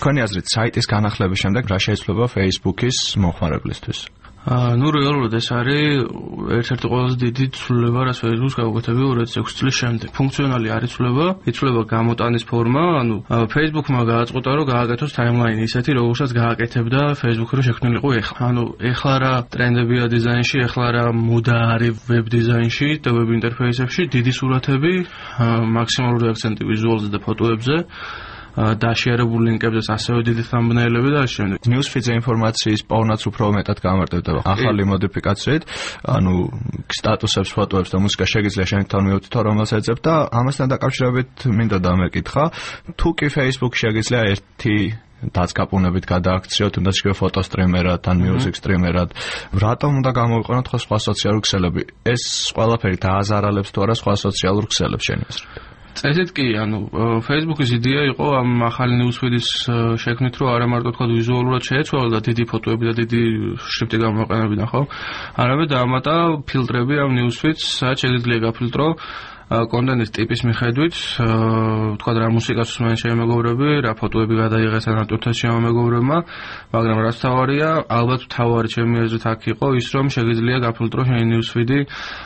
თქვენი აზრით, საიტის განახლების შემდეგ რა შეიძლება Facebook-ის მომხმარებლისთვის? ნუ რეალურად ეს არის ერთ-ერთი ყველაზე დიდი ცვლილება, რაც Facebook-ს გაუკეთებია 2006 წლის შემდეგ. ფუნქციონალი არის ცვლილება, იცვლება გამოტანის ფორმა, ანუ Facebook-მა გააწყოტა, რომ გააკეთოს timeline ისეთი, როგორცაც გააკეთებდა Facebook-ი, რომ შექმნილიყო ეხლა. ანუ ეხლა რა ტრენდებია დიზაინში, ეხლა რა მოდა არის ვებ დიზაინში და ვებ ინტერფეისებში, დიდი სურათები, მაქსიმალური აქცენტი ვიზუალზე და ფოტოებზე. დაშიარებული ლინკებზეც ასევე დიდი thumbnail-ები და შემდეგ. Newsfeed-ზე ინფორმაციის პოვნაც უფრო მეტად გამარტივდება ახალი მოდიფიკაციით, ანუ სტატუსებს, ფოტოებს და მუსიკას შეგიძლია შენ თან მიუთითო, რომელსაც ეძებ და ამასთან დაკავშირებით მინდოდა მეკითხა, თუ კი Facebook შეგიძლია ერთი დაწკაპუნებით გადააქციო, თუნდაც შეგიძლია ფოტო სტრიმერად, ან მიუზიკ სტრიმერად, რატომ უნდა გამოვიყენოთ სხვა სოციალური ქსელები? ეს ყველაფერი დააზარალებს თუ არა სხვა სოციალურ ქსელებს შენი აზრით? წესით კი, ანუ Facebook-ის იდეა იყო ამ ახალი Newsfeed-ის შექმნით, რომ არა მარტო თქვა ვიზუალურად შეეცვალა და დიდი ფოტოები და დიდი შრიფტი გამოყენებინა, ხო? არამედ ამატა ფილტრები ამ Newsfeed-ს, სადაც შეიძლება გაფილტრო კონტენტის ტიპის მიხედვით, თქვა რა მუსიკას უსმენ ჩემი მეგობრები, რა ფოტოები გადაიღეს ან რატოთაც ჩემი მეგობრებმა, მაგრამ რაც თავარია, ალბათ თავარი ჩემი აზრით აქ იყო ის, რომ შეიძლება გაფილტრო შენი Newsfeed-ი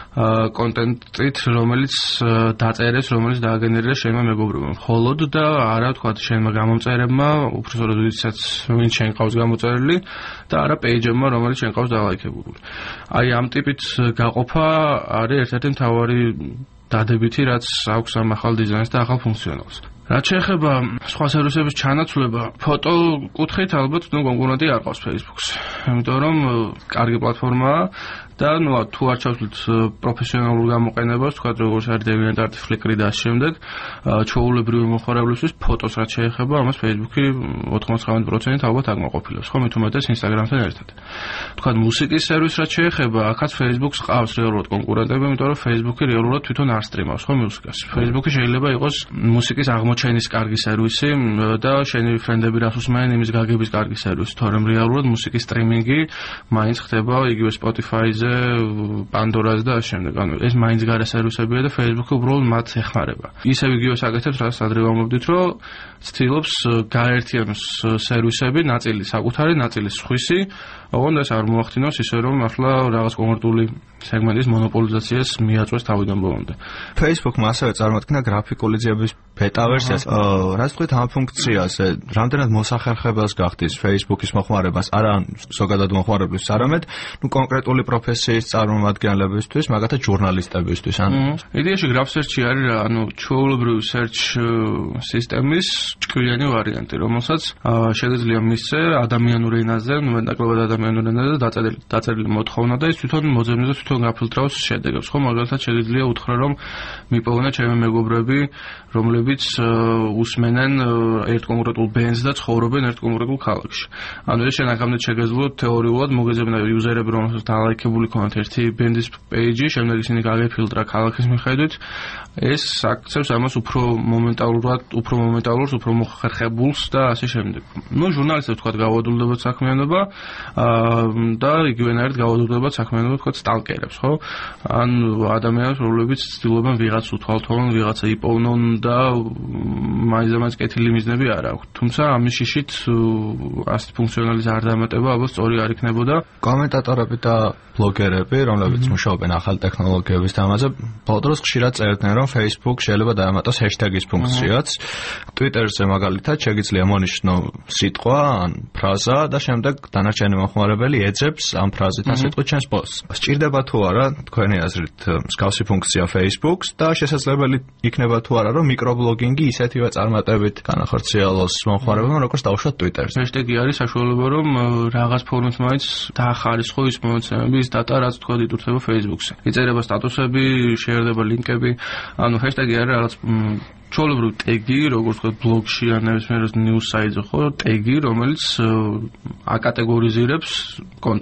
კონტენტით, რომელიც დაწერეს, რომელიც დააგენერირეს შენმა მეგობრებმა. მხოლოდ და არა თქვა შენმა გამომწერებმა, უბრალოდ ვისაც ვინ შენ ყავს გამოწერილი და არა პეიჯებმა, რომელიც შენ ყავს დალაიქებული. აი ამ ტიპით გაყოფა არის ერთ-ერთი მთავარი დადებითი, რაც აქვს ამ ახალ დიზაინს და ახალ ფუნქციონალს. რაც შეეხება სხვა სერვისების ჩანაცვლება, ფოტო კუთხით ალბათ კონკურენტი არ ყავს Facebook-ს. იმიტომ რომ კარგი პლატფორმაა და თუ არ ჩავთვლით პროფესიონალურ გამოყენებას, თქვა როგორც არის DeviantArt, Flickr და ამ შემდეგ, ჩვეულებრივი მომხმარებლისთვის ფოტოს რაც შეეხება, ამას Facebook-ი 99% ალბათ აკმაყოფილებს, ხო, მით უმეტეს Instagram-თან ერთად. თქვა მუსიკის სერვისს რაც შეეხება, აქაც Facebook-ს ყავს რეალურად კონკურენტები, იმიტომ რომ Facebook-ი რეალურად თვითონ არ სტრიმავს, ხო, მუსიკას. Facebook-ი შეიძლება იყოს მუსიკის აღმოჩენის კარგი სერვისი და შენი ფრენდები რას უსმენენ, იმის გაგების კარგი სერვისი, თორემ რეალურად მუსიკის სტრიმინგი მაინც ხდება იგივე Spotify-ზე, Pandora-ზე და ამ შემდეგ. ანუ ეს მაინც გარე სერვისებია და Facebook-ი უბრალოდ მათ ეხმარება. ისევ იგივეს აკეთებს, რაც ადრე ვამბობდით, რომ ცდილობს გაერთიანოს სერვისები, ნაწილი საკუთარი, ნაწილი სხვისი, ოღონდ ეს არ მოახდინოს ისე, რომ ახლა რაღაც კონკრეტული სეგმენტის მონოპოლიზაციას მიაწვეს თავიდან ბოლომდე. Facebook-მა ასევე წარმოადგინა გრაფიკული ძიების ბეტა ვერსიას. რაც თქვით ამ ფუნქციაზე, რამდენად მოსახერხებელს გახდის Facebook-ის მოხმარებას, არა ზოგადად მოხმარებლის, არამედ კონკრეტული პროფესიის წარმომადგენლებისთვის, მაგათაც ჟურნალისტებისთვის, იდეაში graph search-ი არის რა, ანუ ჩვეულებრივი search სისტემის ჭკვიანი ვარიანტი, რომელსაც შეიძლება მისცე ადამიანურ ენაზე, მეტნაკლებად ადამიანურ ენაზე დაწერილი მოთხოვნა და ის თვითონ მოძებნებს და თვითონ გაფილტრავს შედეგებს, ხო, მაგალითად შეიძლება უთხრა, რომ მიპოვნა ჩემი მეგობრები, რომლებიც უსმენენ ერთ კონკრეტულ ბენდს და ცხოვრობენ ერთ კონკრეტულ ქალაქში. ანუ ეს შენ აქამდე შეგეძლოთ თეორიულად მოგეძებნა იუზერები, რომელსაც დალაიქებული ქონათ ერთი ბენდის პეიჯი, შემდეგ ისინი გაგეფილტრა ქალაქის მიხედვით. ეს აქცევს ამას უფრო მომენტალურს, უფრო მოხერხებულს და ასე შემდეგ. ნუ ჟურნალისტებს თქვა გავადულდებათ საქმიანობა და იგივენაირად გავადულდებათ საქმიანობა თქვა სტალკერებს, ხო? ან ადამიანებს, რომლებიც ცდილობენ ვიღაც უთვალთვალონ, ვიღაცა იპოვნონ და მაინც კეთილი მიზნები არ აქვს. თუმცა ამის შიშით ასეთი ფუნქციონალის არ დამატება ალბათ სწორი არ იქნებოდა. კომენტატორები და ბლოგერები, რომლებიც მუშაობენ ახალ ტექნოლოგიების თემაზე, ბოლო დროს ხშირად წერდნენ, რომ Facebook შეიძლება დაემატოს ჰეშტეგის ფუნქციაც. Twitter-ზე მაგალითად შეგიძლია მონიშნო სიტყვა ან ფრაზა და შემდეგ დანარჩენი მომხმარებელი ეძებს ამ ფრაზით ან სიტყვით ჩვენს პოსტს. სჭირდება თუ არა თქვენი აზრით მსგავსი ფუნქცია Facebook-ს და შესაძლებელი იქნება თუ არა რომ მიკრობლოგინგი ისეთივე წარმატებით განახორციელოს მომხმარებელმა როგორც დაუშვათ Twitter-ზე. ჰეშტეგი არის საშუალება რომ რაღაც ფორმით მაინც დაახარისხო ის მონაცემები, ის data რაც თქვა იტვირთება Facebook-ზე. იწერება სტატუსები, შეერდება ლინკები, ანუ ჰეშტეგი არის რაღაც ჩვეულებრივი ტეგი, როგორც თქვა ბლოგში ან ნებისმიერ news site-ზე ხო, ტეგი, რომელიც აკატეგორიზირებს კონტენტს.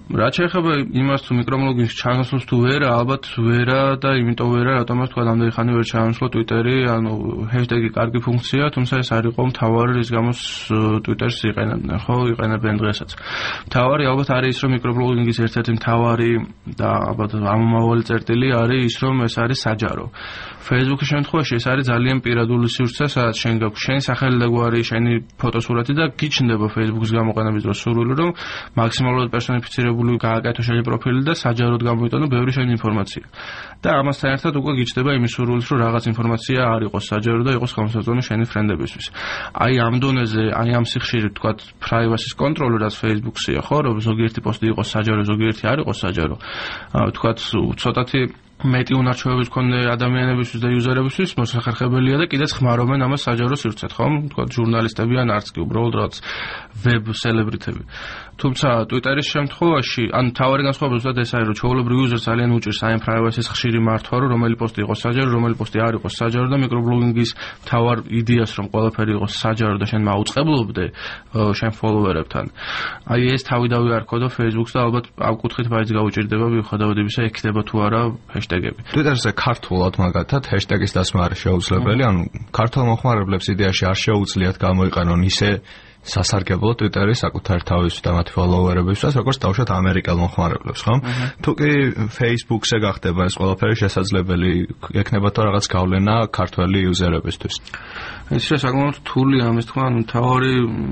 რაც შეეხება იმას თუ მიკრობლოგინგის ჩანაცვლებს თუ ვერა, ალბათ ვერა და იმიტომ ვერა, რატომაც თქვა ამდენი ხანი ვერ ჩანაცვლა Twitter-ი, ანუ ჰეშტეგი კარგი ფუნქცია, თუმცა ეს არ იყო მთავარი, რის გამოც Twitter-ს იყენებდნენ, ხო, იყენებენ დღესაც. მთავარი ალბათ არის ის, რომ მიკრობლოგინგის ერთ-ერთი მთავარი და ალბათ ამომავალი წერტილი არის ის, რომ ეს არის საჯარო. Facebook-ის შემთხვევაში ეს არის ძალიან პირადული სივრცე, სადაც შენ გაქვს შენი სახელი და გვარი, შენი ფოტოსურათი და გიჩნდება Facebook-ის გამოყენების დროს სურვილი, რომ მაქსიმალურად პერსონიფიცირებული გააკეთო შენი პროფილი და საჯაროდ გამოიტანო ბევრი შენი ინფორმაცია. და ამასთან ერთად უკვე გიჩნდება იმის სურვილიც, რომ რაღაც ინფორმაცია არ იყოს საჯარო და იყოს გამოსაწონი შენი ფრენდებისთვის. აი ამ დონეზე, აი ამ სიხშირით თქვა privacy-ს კონტროლი, რაც Facebook-სია, ხო, რომ ზოგიერთი პოსტი იყოს საჯარო, ზოგიერთი არ იყოს საჯარო. თქვა ცოტათი მეტი უნარჩვევების მქონე ადამიანებისთვის და იუზერებისთვის მოსახერხებელია და კიდეც ხმარობენ ამას საჯარო სივრცეთ, ხო? თქვა ჟურნალისტები ან არც კი უბრალოდ რაღაც ვებ სელებრიტები. თუმცა Twitter-ის შემთხვევაში, ან თავარი განსხვავება ზუსტად ეს არის, რომ ჩვეულებრივ იუზერს ძალიან უჭირს აი ამ privacy-ს ხშირი მართვა, რომ რომელი პოსტი იყოს საჯარო, რომელი პოსტი არ იყოს საჯარო და მიკრობლოგინგის თავარ იდეას, რომ ყველაფერი იყოს საჯარო და შენ მაუწყებლობდე შენ ფოლოვერებთან. აი ეს თავიდანვე არ ქონდა Facebook-ს და ალბათ ამ კუთხით მაინც გაუჭირდება მიუხედავად იმისა, ექნება თუ არა ჰეშტეგები. Twitter-ზე ქართულად მაგალითად ჰეშტეგის დასმა არის შეუძლებელი, ანუ ქართულ მოხმარებლებს იდეაში არ შეუძლიათ გამოიყენონ ისე სასარგებლო Twitter-ი საკუთარ თავის და მათი ფოლოვერებისთვის, როგორც თავშოთ ამერიკელ მოხმარებლებს, ხო? თუ კი Facebook-ზე გახდება ეს ყველაფერი შესაძლებელი, ექნება თუ რაღაც გავლენა ქართველი იუზერებისთვის. ეს საკმაოდ რთულია, ამის თქმა, ანუ თავარი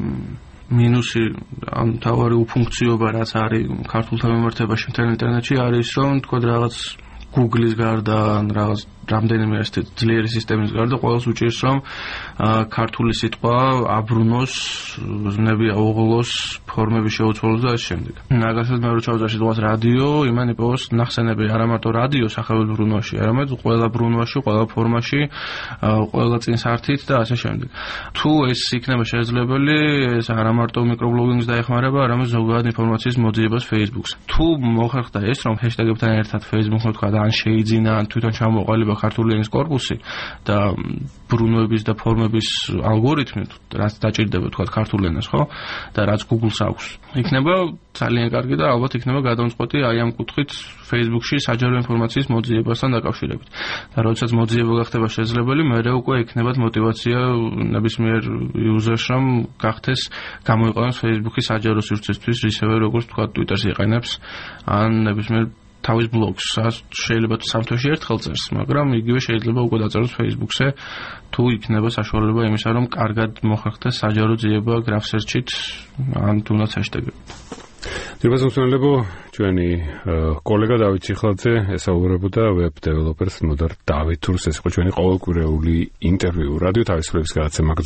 მინუსი, ან თავარი უფუნქციობა, რაც არის ქართულთან მიმართებაში მთელ ინტერნეტში, არის რომ თქვა რაღაც Google-ის გარდა ან რაღაც რამდენიმე ეს ძლიერი სისტემის გარდა ყველას უჭირს რომ ქართული სიტყვა აბრუნოს, ზნები აუღლოს, ფორმები შეუცვალოს და ამ შემდეგ. მაგალითად მე რო ჩავწერე სიტყვას რადიო, იმან იპოვოს ნახსენები არა მარტო რადიო სახელმწიფო ბრუნვაში, არამედ ყველა ბრუნვაში, ყველა ფორმაში, ყველა წინსართით და ასე შემდეგ. თუ ეს იქნება შესაძლებელი, ეს არა მარტო მიკრობლოგინგს დაეხმარება, არამედ ზოგადად ინფორმაციის მოძიებას Facebook-ს. თუ მოხერხდა ეს, რომ ჰეშტეგებთან ერთად Facebook-მა თქვა და ან შეიძინა, ან თვითონ ჩამოყალიბა ქართული ენის კორპუსი და ბრუნვების და ფორმების ალგორითმი, რაც დაჭირდება თქვა ქართულ ენას, ხო? და რაც Google-ს აქვს. იქნება ძალიან კარგი და ალბათ იქნება გადამწყვეტი აი ამ კუთხით Facebook-ში საჯარო ინფორმაციის მოძიებასთან დაკავშირებით. და როდესაც მოძიება გახდება შესაძლებელი, მერე უკვე იქნებათ мотиваცია ნებისმიერ იუზერს რომ გახდეს გამოიყენოს Facebook-ის საჯარო სივრცესთვის, ისევე როგორც თქვა Twitter-ს იყენებს, ან ნებისმიერ თავის ბლოგს, შეიძლება თუ სამთვეში ერთხელ წერს, მაგრამ იგივე შეიძლება უკვე დაწეროს Facebook-ზე, თუ იქნება საშუალება იმისა, რომ კარგად მოხერხდეს საჯარო ძიება graph search-ით, ან თუნდაც ჰეშტეგები. ძირფასმცემელებო, ჩვენი კოლეგა დავით ციხლაძე ესაუბრებოდა web developers მოდარ დავით თურს, ეს იყო ჩვენი ყოველკვირეული ინტერვიუ რადიო თავისუფლების გადაცემა.